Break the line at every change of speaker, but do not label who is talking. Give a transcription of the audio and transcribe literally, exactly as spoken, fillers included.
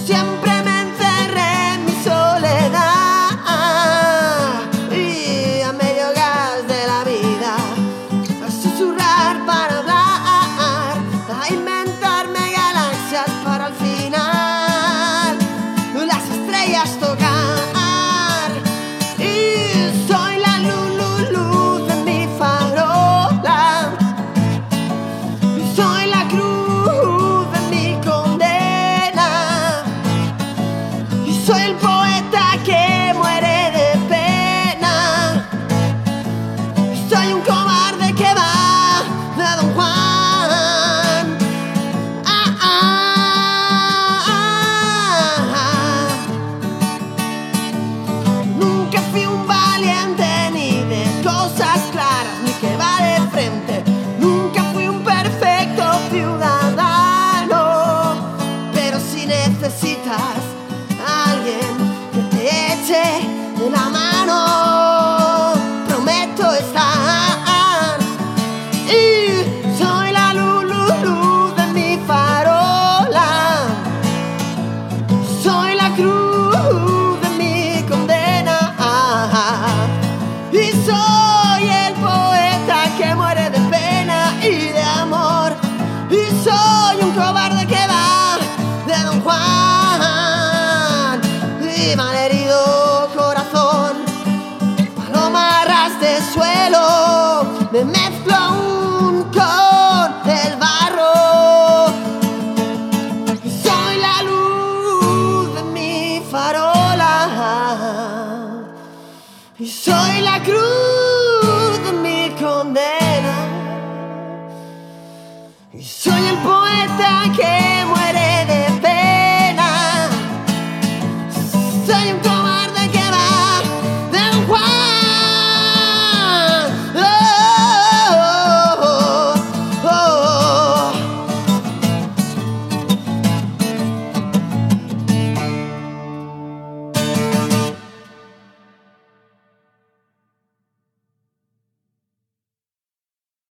Siempre me encerré en mi soledad y a medio gas de la vida a susurrar para hablar, a inventarme galaxias para al final las estrellas tocar. Y soy la luz, luz, luz de mi farola, y soy la cruz de mi condena, y soy el poeta que muere de pena, y soy un cobarde que va de Don Juan. Ah, ah, ah, ah. Nunca fui un valiente ni de cosas claras, ni que va de frente. Nunca fui un perfecto ciudadano, pero si necesitas a alguien que te eche de la mano, prometo estar. Y soy la luz, luz, luz de mi farola, soy la cruz de mi condena, y soy el poeta que muere de pena y de amor, y soy un cobarde que va de Don Juan. Y malherido corazón, paloma ras de suelo, me mezclo aún con el barro. Soy la luz de mi farola, y soy la cruz de mi condena, y soy el poeta que